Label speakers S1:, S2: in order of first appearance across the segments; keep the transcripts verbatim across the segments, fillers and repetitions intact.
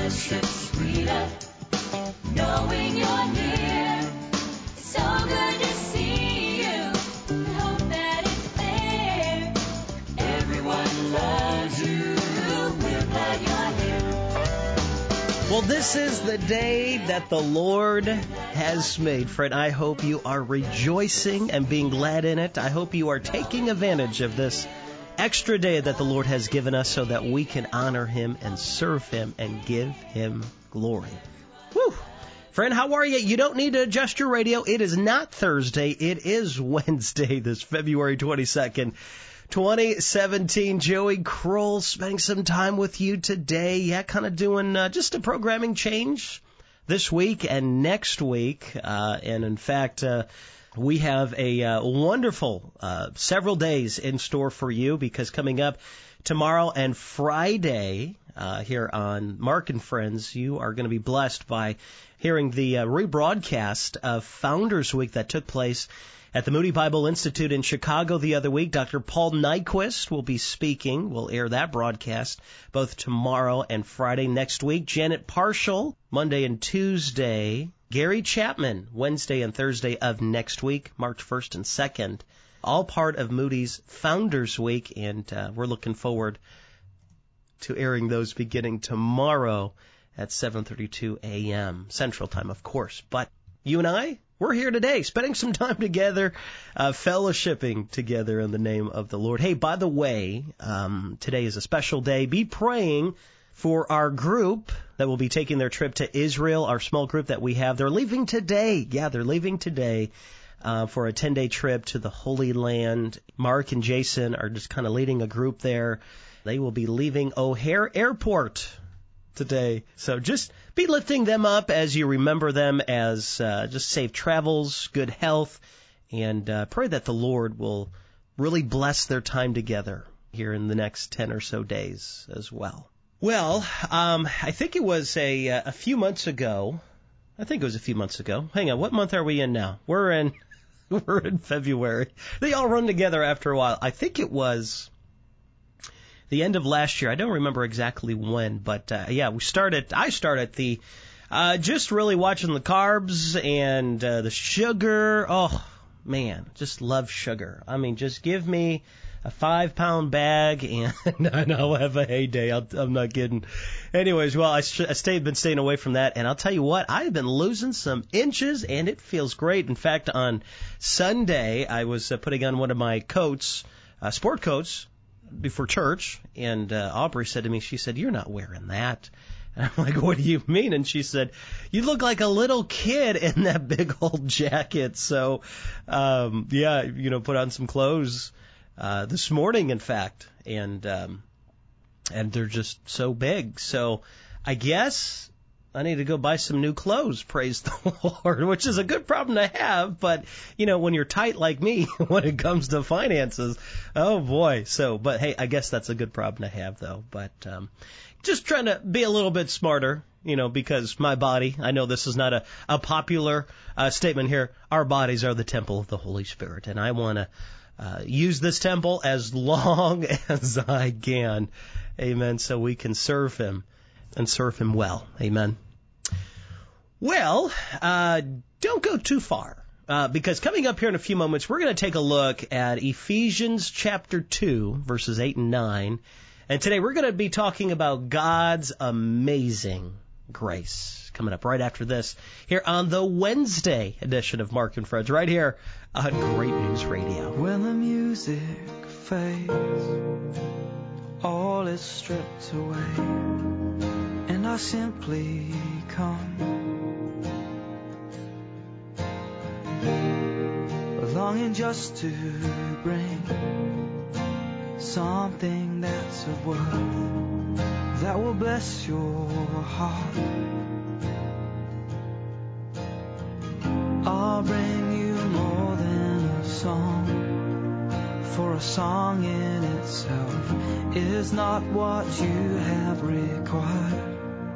S1: fellowship sweeter, knowing you're near. It's so good to see you. I hope that it's there. Everyone loves you. We're glad you're here.
S2: Well, this is the day that the Lord has made. Friend, I hope you are rejoicing and being glad in it. I hope you are taking advantage of this extra day that the Lord has given us so that we can honor Him and serve Him and give Him glory. Whew. Friend, how are you? You don't need to adjust your radio. It is not Thursday. It is Wednesday, this February twenty-second, twenty seventeen. Joey Kroll spending some time with you today. Yeah, kind of doing uh, just a programming change this week and next week. Uh, and in fact, uh, we have a uh, wonderful uh, several days in store for you, because coming up tomorrow and Friday uh, here on Mark and Friends, you are going to be blessed by hearing the uh, rebroadcast of Founders Week that took place at the Moody Bible Institute in Chicago the other week. Doctor Paul Nyquist will be speaking. We'll air that broadcast both tomorrow and Friday next week. Janet Parshall, Monday and Tuesday. Gary Chapman, Wednesday and Thursday of next week, March first and second. All part of Moody's Founders Week, and uh, we're looking forward to airing those beginning tomorrow at seven thirty-two a.m. Central Time, of course. But you and I, we're here today, spending some time together, uh, fellowshipping together in the name of the Lord. Hey, by the way, um, today is a special day. Be praying for our group that will be taking their trip to Israel, our small group that we have. They're leaving today. Yeah, they're leaving today uh, for a ten-day trip to the Holy Land. Mark and Jason are just kind of leading a group there. They will be leaving O'Hare Airport today. So just be lifting them up as you remember them, as uh, just safe travels, good health, and uh, pray that the Lord will really bless their time together here in the next ten or so days as well. Well, um, I think it was a a few months ago. I think it was a few months ago. Hang on, what month are we in now? We're in we're in February. They all run together after a while. I think it was the end of last year. I don't remember exactly when, but uh, yeah, we started. I started the uh, just really watching the carbs and uh, the sugar. Oh man, just love sugar. I mean, just give me a five-pound bag, and, and I'll have a heyday. I'll, I'm not kidding. Anyways, well, I, sh- I stayed, been staying away from that, and I'll tell you what, I've been losing some inches, and it feels great. In fact, on Sunday, I was uh, putting on one of my coats, uh, sport coats, before church, and uh, Aubrey said to me, she said, "You're not wearing that." And I'm like, "What do you mean?" And she said, "You look like a little kid in that big old jacket." So, um, yeah, you know, put on some clothes Uh, this morning, in fact, and um, and they're just so big. So I guess I need to go buy some new clothes, praise the Lord, which is a good problem to have. But, you know, when you're tight like me, when it comes to finances, oh, boy. So, but, hey, I guess that's a good problem to have, though. But um, just trying to be a little bit smarter, you know, because my body, I know this is not a, a popular uh, statement here, our bodies are the temple of the Holy Spirit, and I want to Uh, use this temple as long as I can. Amen. So we can serve Him and serve Him well. Amen. Well, uh, don't go too far, uh, because coming up here in a few moments, we're going to take a look at Ephesians chapter two, verses eight and nine. And today we're going to be talking about God's amazing grace. Coming up right after this, here on the Wednesday edition of Mark and Friends, right here on Great News Radio.
S3: When the music fades, all is stripped away, and I simply come, longing just to bring something that's of worth that will bless your heart. I'll bring you more than a song, for a song in itself is not what you have required.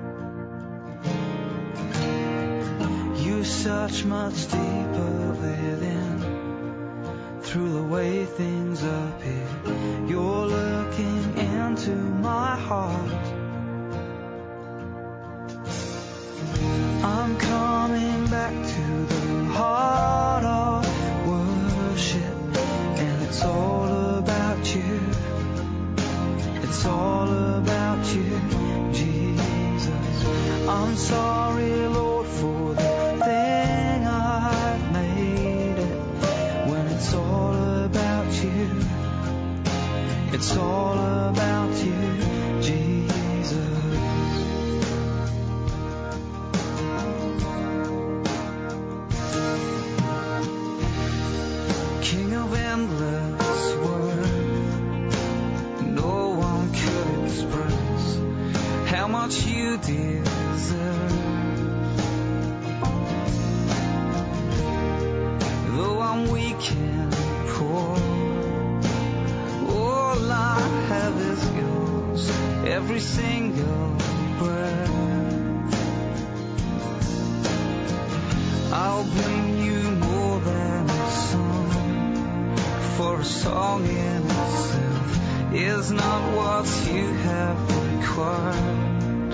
S3: You search much deeper within, through the way things appear. You're looking into my heart I'm sorry, Lord, for the thing I've made it. When it's all about you, it's all about you, Jesus. King of endless worth, no one could express how much you deserve. Though I'm weak and poor, all I have is yours, every single breath. I'll bring you more than a song, for a song in itself is not what you have required.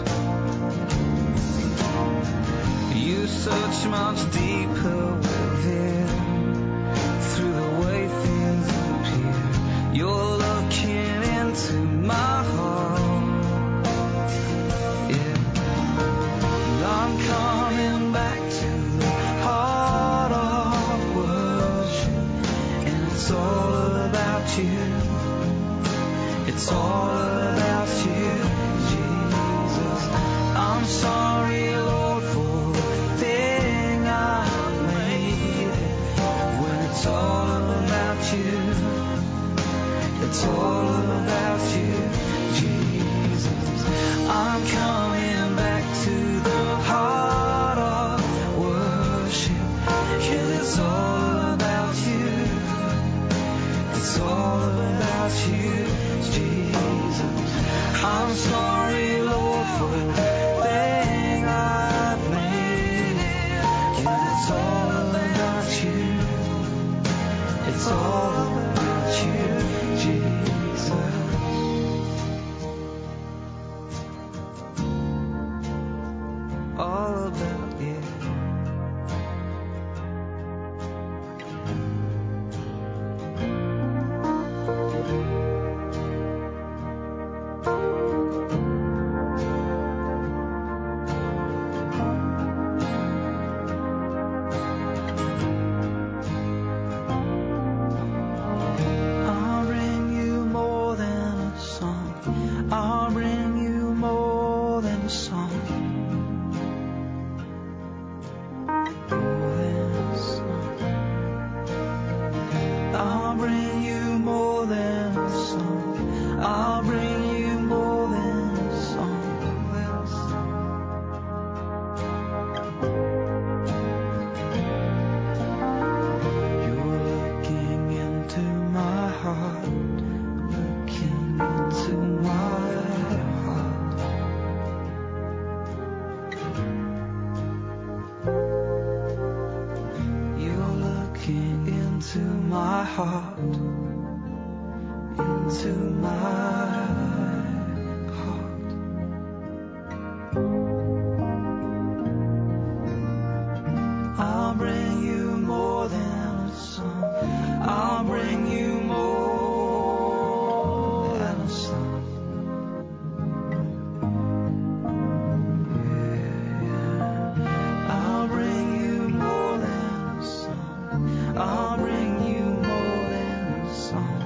S3: You search much deeper within, through the way things appear. You're looking into my heart, yeah. And I'm coming back to the heart of worship, and it's all about you. It's all about you, Jesus. I'm sorry, Lord, for the thing I've made it. When it's all about you, it's all about you, Jesus. I'm coming back to the heart of worship, 'cause it's all about you. It's all about you, Jesus. I'm sorry, Lord, for the thing I've made it. 'Cause it's all about you. It's all about you, Jesus. All about you. I'll bring you more than a song. I'll bring you more than a song. More than a song. I'll bring you more than a song. I'll bring you more than a song. You're looking into my heart, looking into my heart. You're looking into my heart, into my heart. I'll bring you more than a song. I'll bring you more than a song. Yeah. I'll bring you more than a song. I'll bring you more than a song.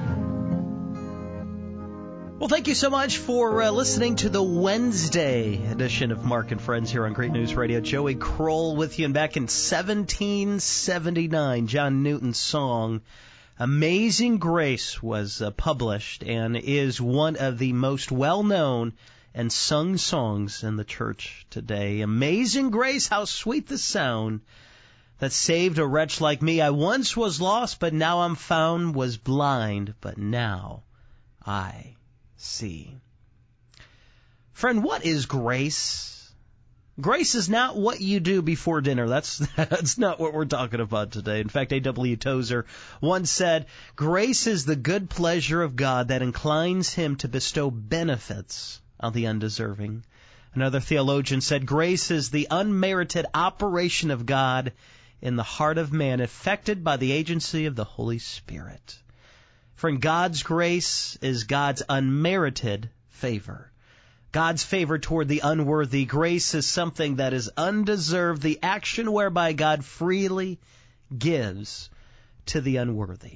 S2: Well, thank you so much for uh, listening to the Wednesday edition of Mark and Friends here on Great News Radio. Joey Kroll with you. And back in seventeen seventy-nine, John Newton's song Amazing Grace was uh, published and is one of the most well-known and sung songs in the church today. Amazing Grace, how sweet the sound that saved a wretch like me. I once was lost, but now I'm found, was blind, but now I see. Friend, what is grace? Grace is not what you do before dinner. That's that's not what we're talking about today. In fact, A W Tozer once said, grace is the good pleasure of God that inclines him to bestow benefits on the undeserving. Another theologian said, grace is the unmerited operation of God in the heart of man, effected by the agency of the Holy Spirit. Friend, God's grace is God's unmerited favor. God's favor toward the unworthy. Grace is something that is undeserved, the action whereby God freely gives to the unworthy.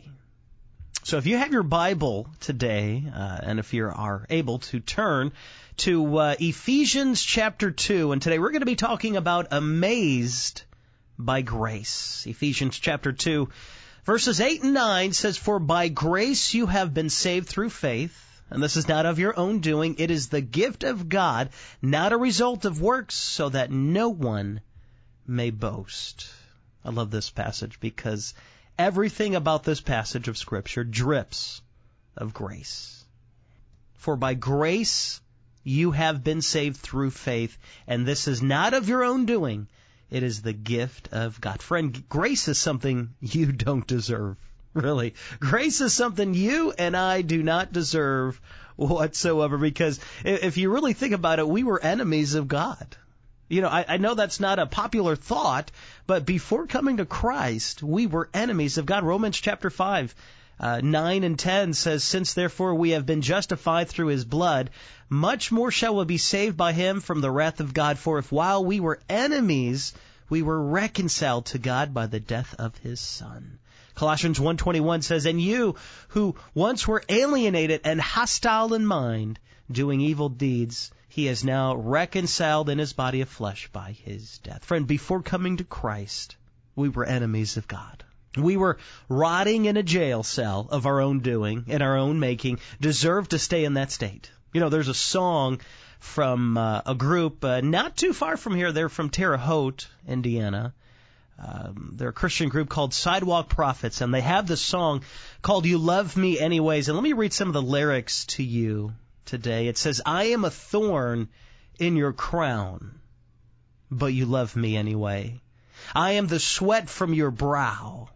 S2: So if you have your Bible today, uh, and if you are able to turn to uh, Ephesians chapter two, and today we're going to be talking about amazed by grace. Ephesians chapter two, verses eight and nine says, "For by grace you have been saved through faith, and this is not of your own doing. It is the gift of God, not a result of works, so that no one may boast." I love this passage because everything about this passage of Scripture drips of grace. For by grace you have been saved through faith, and this is not of your own doing. It is the gift of God. Friend, grace is something you don't deserve. Really. Grace is something you and I do not deserve whatsoever, because if you really think about it, we were enemies of God. You know, I, I know that's not a popular thought, but before coming to Christ, we were enemies of God. Romans chapter five, uh, nine and ten says, "Since therefore we have been justified through his blood, much more shall we be saved by him from the wrath of God. For if while we were enemies, we were reconciled to God by the death of his Son." Colossians one twenty-one says, "And you who once were alienated and hostile in mind, doing evil deeds, he is now reconciled in his body of flesh by his death." Friend, before coming to Christ, we were enemies of God. We were rotting in a jail cell of our own doing, in our own making, deserved to stay in that state. You know, there's a song from uh, a group uh, not too far from here. They're from Terre Haute, Indiana. Um, they're a Christian group called Sidewalk Prophets, and they have this song called "You Love Me Anyways." And let me read some of the lyrics to you today. It says, "I am a thorn in your crown, but you love me anyway. I am the sweat from your brow,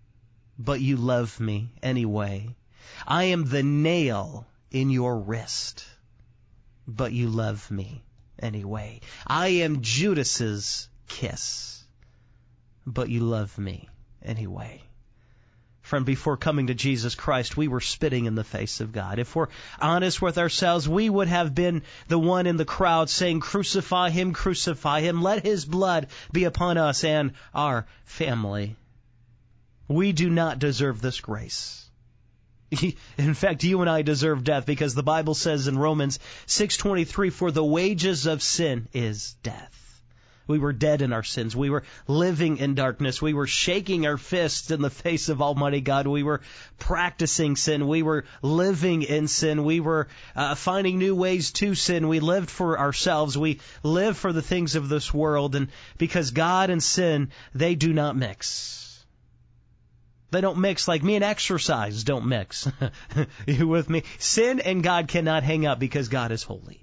S2: but you love me anyway. I am the nail in your wrist, but you love me anyway. I am Judas's kiss, but you love me anyway." Friend, before coming to Jesus Christ, we were spitting in the face of God. If we're honest with ourselves, we would have been the one in the crowd saying, "Crucify him, crucify him. Let his blood be upon us and our family." We do not deserve this grace. In fact, you and I deserve death, because the Bible says in Romans six twenty-three, "For the wages of sin is death." We were dead in our sins. We were living in darkness. We were shaking our fists in the face of Almighty God. We were practicing sin. We were living in sin. We were uh, finding new ways to sin. We lived for ourselves. We lived for the things of this world. And because God and sin, they do not mix. They don't mix like me and exercise don't mix. You with me? Sin and God cannot hang out because God is holy.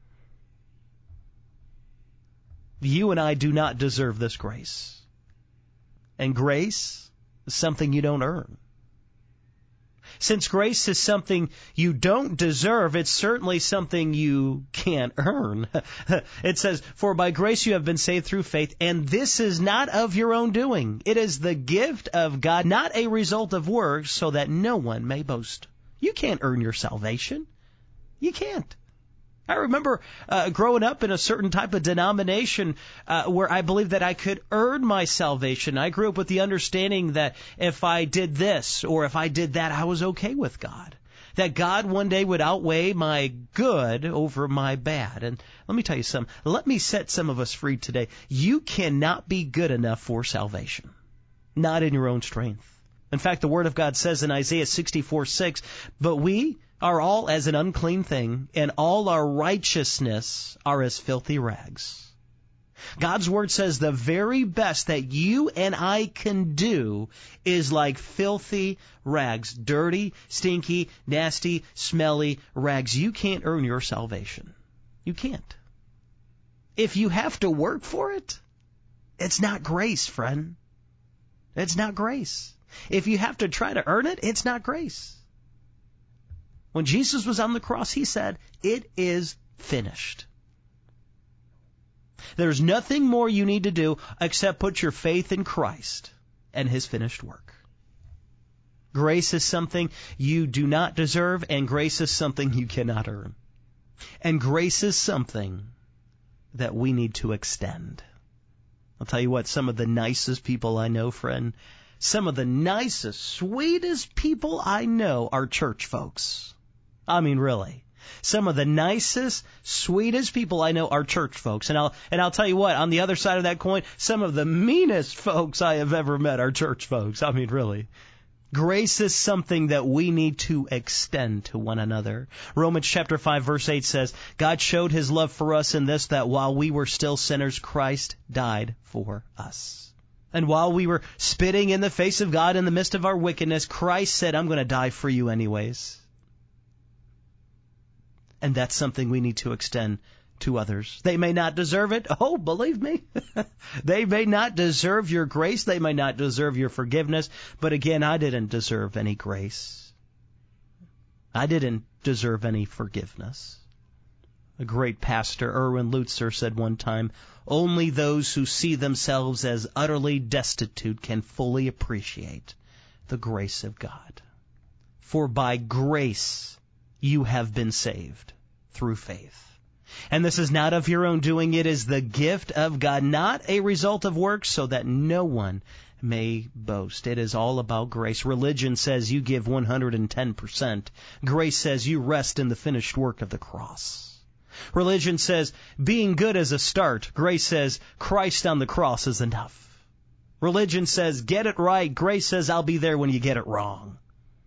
S2: You and I do not deserve this grace. And grace is something you don't earn. Since grace is something you don't deserve, it's certainly something you can't earn. It says, "For by grace you have been saved through faith, and this is not of your own doing. It is the gift of God, not a result of works, so that no one may boast." You can't earn your salvation. You can't. I remember uh, growing up in a certain type of denomination uh, where I believed that I could earn my salvation. I grew up with the understanding that if I did this or if I did that, I was okay with God. That God one day would outweigh my good over my bad. And let me tell you something. Let me set some of us free today. You cannot be good enough for salvation. Not in your own strength. In fact, the Word of God says in Isaiah sixty-four six, "But we are all as an unclean thing, and all our righteousness are as filthy rags." God's Word says the very best that you and I can do is like filthy rags. Dirty, stinky, nasty, smelly rags. You can't earn your salvation. You can't. If you have to work for it, it's not grace, friend. It's not grace. If you have to try to earn it, it's not grace. When Jesus was on the cross, he said, "It is finished." There's nothing more you need to do except put your faith in Christ and his finished work. Grace is something you do not deserve, and grace is something you cannot earn. And grace is something that we need to extend. I'll tell you what, some of the nicest people I know, friend, some of the nicest, sweetest people I know are church folks. I mean, really. Some of the nicest, sweetest people I know are church folks. And I'll and I'll tell you what, on the other side of that coin, some of the meanest folks I have ever met are church folks. I mean, really. Grace is something that we need to extend to one another. Romans chapter five verse eight says, God showed his love for us in this, that while we were still sinners, Christ died for us. And while we were spitting in the face of God in the midst of our wickedness, Christ said, I'm going to die for you anyways. And that's something we need to extend to others. They may not deserve it. Oh, believe me. They may not deserve your grace. They may not deserve your forgiveness. But again, I didn't deserve any grace. I didn't deserve any forgiveness. A great pastor, Erwin Lutzer, said one time, only those who see themselves as utterly destitute can fully appreciate the grace of God. For by grace you have been saved through faith. And this is not of your own doing. It is the gift of God, not a result of works, so that no one may boast. It is all about grace. Religion says you give one hundred ten percent. Grace says you rest in the finished work of the cross. Religion says being good is a start. Grace says Christ on the cross is enough. Religion says get it right. Grace says I'll be there when you get it wrong.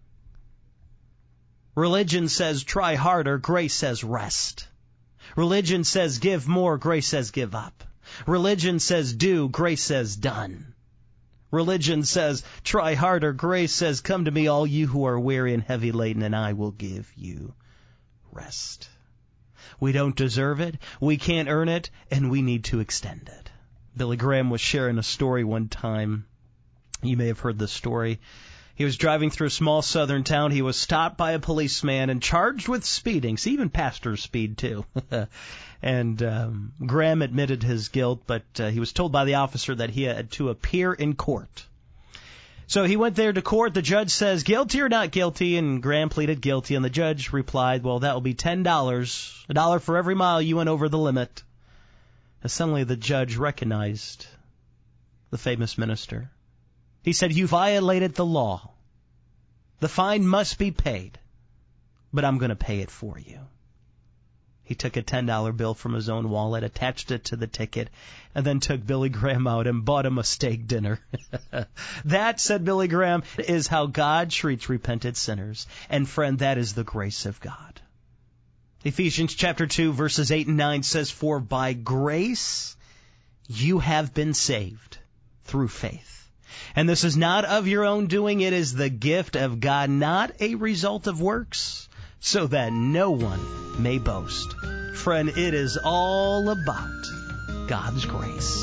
S2: Religion says try harder. Grace says rest. Religion says give more, grace says give up. Religion says do, grace says done. Religion says try harder, grace says come to me all you who are weary and heavy laden and I will give you rest. We don't deserve it, we can't earn it, and we need to extend it. Billy Graham was sharing a story one time. You may have heard this story. He was driving through a small southern town. He was stopped by a policeman and charged with speeding. See, even pastors speed too. and um, Graham admitted his guilt, but uh, he was told by the officer that he had to appear in court. So he went there to court. The judge says, guilty or not guilty? And Graham pleaded guilty. And the judge replied, well, that will be ten dollars, a dollar for every mile you went over the limit. And suddenly the judge recognized the famous minister. He said, you violated the law. The fine must be paid, but I'm going to pay it for you. He took a ten dollar bill from his own wallet, attached it to the ticket, and then took Billy Graham out and bought him a steak dinner. That, said Billy Graham, is how God treats repentant sinners. And friend, that is the grace of God. Ephesians chapter two, verses eight and nine says, for by grace you have been saved through faith. And this is not of your own doing. It is the gift of God, not a result of works, so that no one may boast. Friend, it is all about God's grace.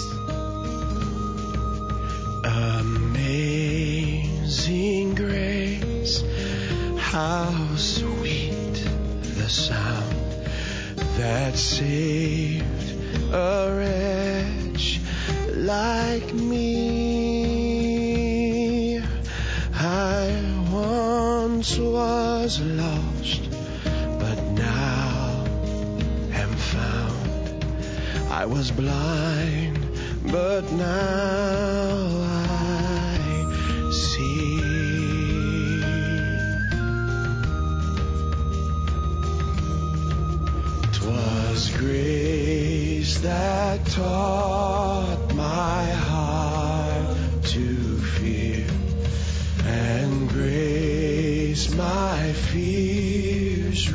S4: Amazing grace, how sweet the sound that saved a wretch like me. I once was lost, but now am found. I was blind, but now I see. 'Twas grace that taught my heart to fear, and grace my fears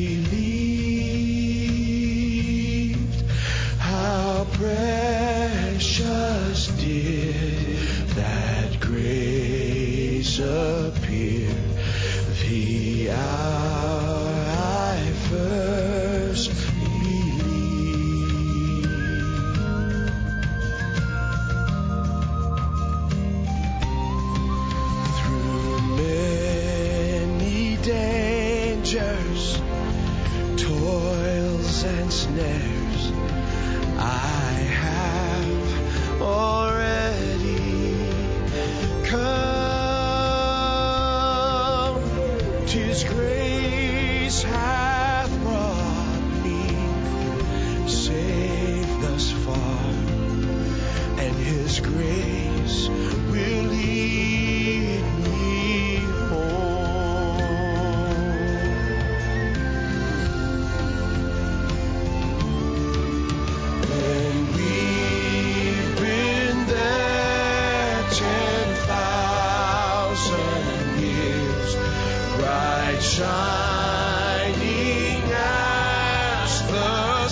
S4: relieved. How precious did that grace appear the hour I first believed. Through many dangers, toils and snares, I have already come. 'Tis grace hath brought me been safe thus far, and His grace will lead me home. When we've been there ten thousand years, bright shining as the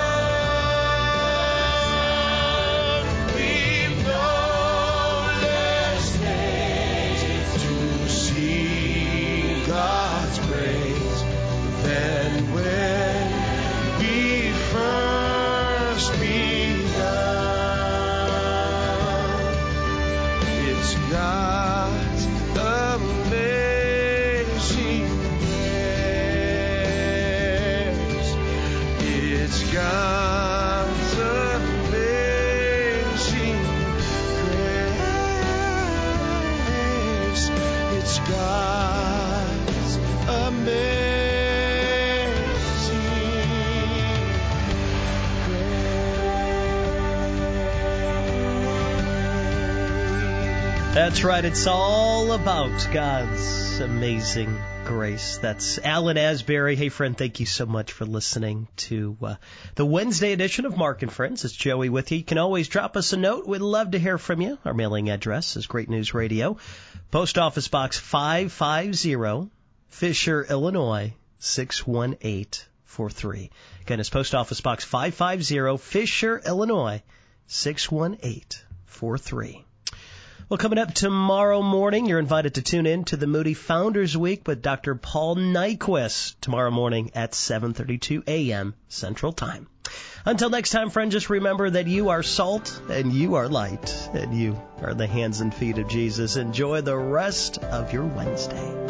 S4: sun, we've no less days to see God's praise than when we first begun. It's God's amazing grace. It's God's amazing grace. It's God's amazing grace.
S2: That's right. It's all about God's amazing grace. That's Alan Asbury. Hey, friend, thank you so much for listening to uh, the Wednesday edition of Mark and Friends. It's Joey with you. You can always drop us a note. We'd love to hear from you. Our mailing address is Great News Radio, Post Office Box five fifty, Fisher, Illinois, six one eight four three. Again, it's Post Office Box five fifty, Fisher, Illinois, six one eight four three. Well, coming up tomorrow morning, you're invited to tune in to the Moody Founders Week with Doctor Paul Nyquist tomorrow morning at seven thirty-two a.m. Central Time. Until next time, friend, just remember that you are salt and you are light and you are the hands and feet of Jesus. Enjoy the rest of your Wednesday.